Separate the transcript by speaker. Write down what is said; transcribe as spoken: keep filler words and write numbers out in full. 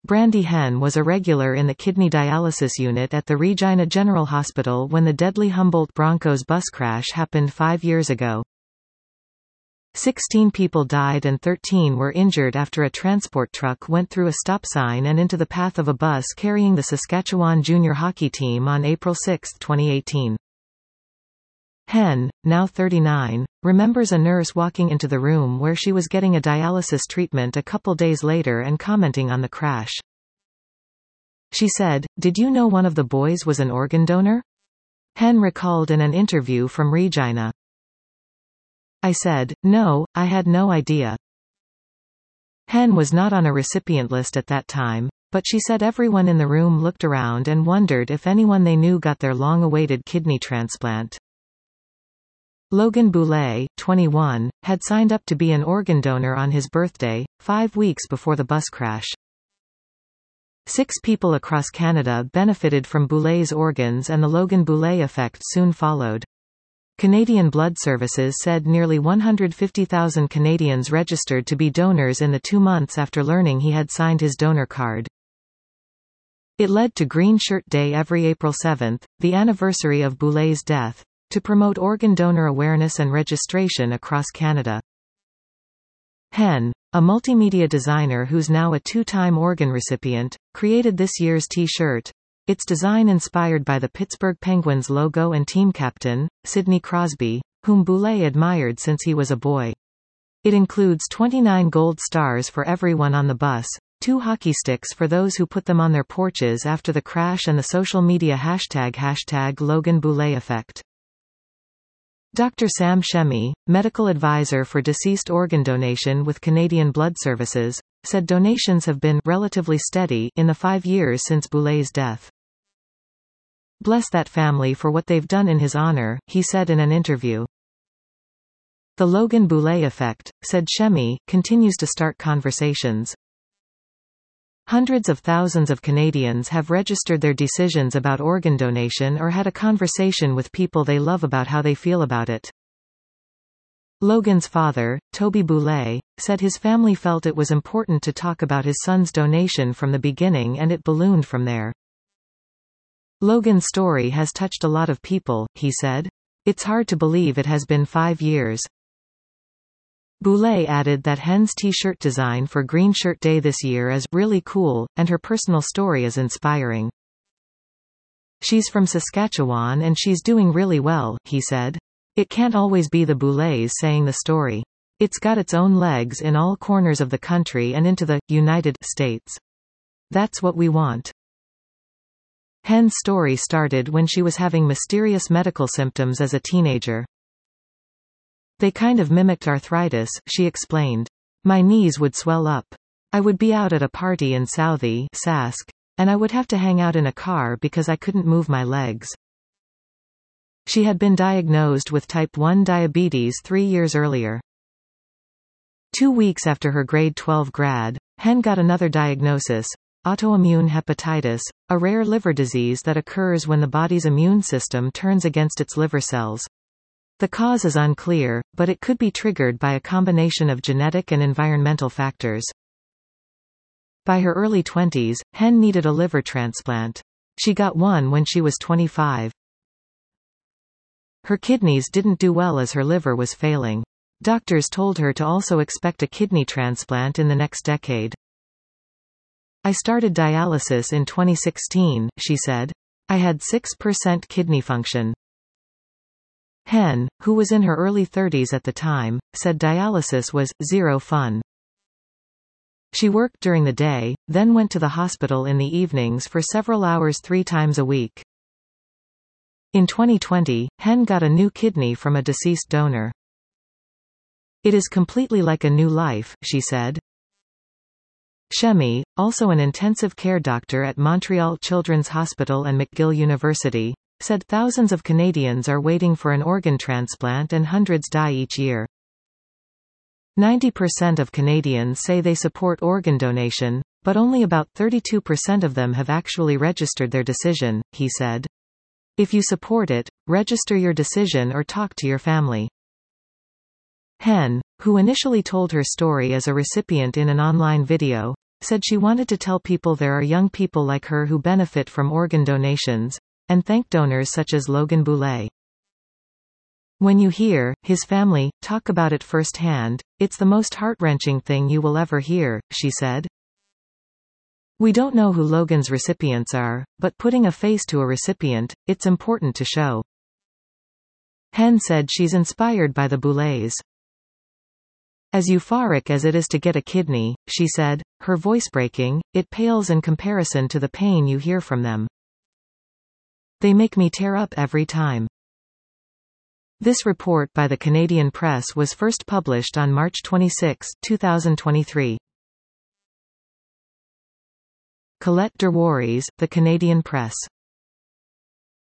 Speaker 1: Brandy Hen was a regular in the kidney dialysis unit at the Regina General Hospital when the deadly Humboldt Broncos bus crash happened five years ago. Sixteen people died and thirteen were injured after a transport truck went through a stop sign and into the path of a bus carrying the Saskatchewan junior hockey team on April sixth, twenty eighteen. Hen, now thirty-nine, remembers a nurse walking into the room where she was getting a dialysis treatment a couple days later and commenting on the crash. She said, "Did you know one of the boys was an organ donor?" Hen recalled in an interview from Regina. "I said, no, I had no idea." Hen was not on a recipient list at that time, but she said everyone in the room looked around and wondered if anyone they knew got their long-awaited kidney transplant. Logan Boulay, twenty-one, had signed up to be an organ donor on his birthday, five weeks before the bus crash. Six people across Canada benefited from Boulay's organs and the Logan Boulay effect soon followed. Canadian Blood Services said nearly one hundred fifty thousand Canadians registered to be donors in the two months after learning he had signed his donor card. It led to Green Shirt Day every April seventh, the anniversary of Boulay's death, to promote organ donor awareness and registration across Canada. Hen, a multimedia designer who's now a two-time organ recipient, created this year's T-shirt. Its design inspired by the Pittsburgh Penguins logo and team captain, Sidney Crosby, whom Boulay admired since he was a boy. It includes twenty-nine gold stars for everyone on the bus, two hockey sticks for those who put them on their porches after the crash, and the social media hashtag hashtag Logan Boulay Effect. Doctor Sam Shemy, medical advisor for deceased organ donation with Canadian Blood Services, said donations have been relatively steady in the five years since Boulay's death. "Bless that family for what they've done in his honor," he said in an interview. The Logan Boulay effect, said Shemy, continues to start conversations. Hundreds of thousands of Canadians have registered their decisions about organ donation or had a conversation with people they love about how they feel about it. Logan's father, Toby Boulay, said his family felt it was important to talk about his son's donation from the beginning, and it ballooned from there. "Logan's story has touched a lot of people," he said. "It's hard to believe it has been five years." Boulay added that Hen's T-shirt design for Green Shirt Day this year is really cool, and her personal story is inspiring. "She's from Saskatchewan and she's doing really well," he said. "It can't always be the Boulays saying the story. It's got its own legs in all corners of the country and into the United States. That's what we want." Hen's story started when she was having mysterious medical symptoms as a teenager. "They kind of mimicked arthritis," she explained. "My knees would swell up. I would be out at a party in Southie, Sask, and I would have to hang out in a car because I couldn't move my legs." She had been diagnosed with type one diabetes three years earlier. Two weeks after her grade twelve grad, Hen got another diagnosis: autoimmune hepatitis, a rare liver disease that occurs when the body's immune system turns against its liver cells. The cause is unclear, but it could be triggered by a combination of genetic and environmental factors. By her early twenties, Hen needed a liver transplant. She got one when she was twenty-five. Her kidneys didn't do well as her liver was failing. Doctors told her to also expect a kidney transplant in the next decade. "I started dialysis in twenty sixteen, she said. "I had six percent kidney function." Hen, who was in her early thirties at the time, said dialysis was zero fun. She worked during the day, then went to the hospital in the evenings for several hours three times a week. In twenty twenty, Hen got a new kidney from a deceased donor. "It is completely like a new life," she said. Shemy, also an intensive care doctor at Montreal Children's Hospital and McGill University, said thousands of Canadians are waiting for an organ transplant and hundreds die each year. ninety percent of Canadians say they support organ donation, but only about thirty-two percent of them have actually registered their decision, he said. If you support it, register your decision or talk to your family. Hen, who initially told her story as a recipient in an online video, said she wanted to tell people there are young people like her who benefit from organ donations, and thanked donors such as Logan Boulet. When you hear his family talk about it firsthand, it's the most heart-wrenching thing you will ever hear, she said. We don't know who Logan's recipients are, but putting a face to a recipient, it's important to show. Henn said she's inspired by the Boulets. As euphoric as it is to get a kidney, she said, her voice breaking, it pales in comparison to the pain you hear from them. They make me tear up every time. This report by the Canadian Press was first published on March twenty-sixth, two thousand twenty-three. Colette Derwaries, The Canadian Press.